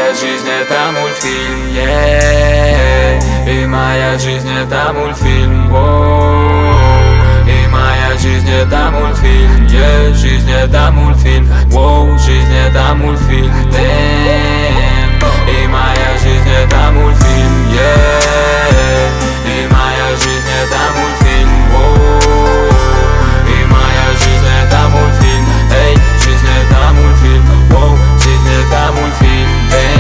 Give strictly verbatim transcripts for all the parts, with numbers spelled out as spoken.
моя жизнь это мультфильм, yeah. И моя жизнь это мультфильм, воу. И моя жизнь это мультфильм, yeah. Жизнь это мультфильм, воу. Жизнь это мультфильм, damn. И моя жизнь это мультфильм, yeah. И моя жизнь это мультфильм, воу. И моя жизнь это мультфильм, эй. Жизнь это мультфильм, воу. Жизнь это мультфильм,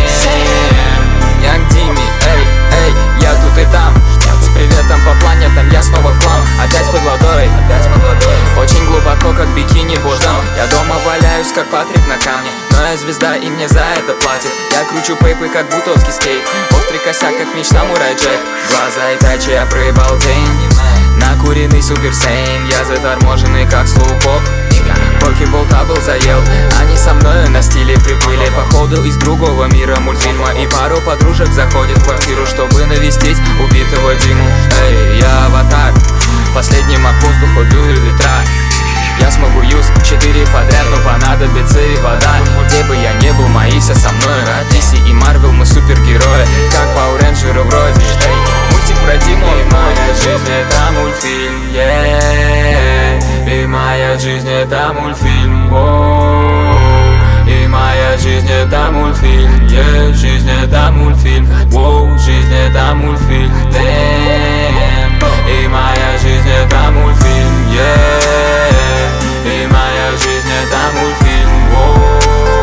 damn. Янг Дими, эй, эй, я тут и там. С приветом по планетам, я снова в хлам. Опять под водой, очень глубоко, как бикини Бождам. Я дома валяюсь, как Патрик на камне, но я звезда и мне за это платят. Я кручу пейпы, как бутовский скейт. Острый косяк, как мечта Мурай Джек. Глаза и тачи, я проебал день. Накуренный суперсейн, я заторможенный, как слоупоп. Покебол табл заел, они со мною на стиле приплыли. Походу из другого мира мультфильма. И пару подружек заходит в квартиру, чтобы навестить убитого Диму. Эй, я аватар, последним от воздуха дую ветра. Я смогу юз четыре подряд, но понадобится и вода. Где бы я не был, мои все со мной. ди си и Марвел, мы супергерои, как Power Rangers вроде. Эй, мультик про Диму. И моя жизнь это мультфильм, yeah. И моя жизнь это мультфильм, воу. И моя жизнь это мультфильм, yeah. Жизнь это мультфильм, воу. Жизнь это мультфильм, damn. И моя жизнь это мультфильм, yeah. И моя жизнь это мультфильм, воу.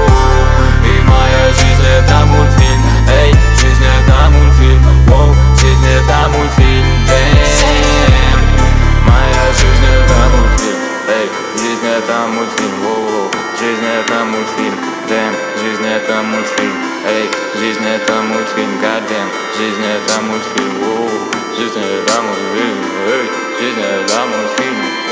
И моя жизнь это мультфильм, эй. Жизнь это мультфильм, воу. Жизнь это мультфильм, damn. Моя жизнь это мультфильм, эй. Жизнь это мультфильм, воу. Жизнь это мультфильм, damn. Жизнь это мультфильм, эй. Жизнь это мультфильм, goddamn. Жизнь это мультфильм, воу. Жизнь это мультфильм, эй. Жизнь это мультфильм.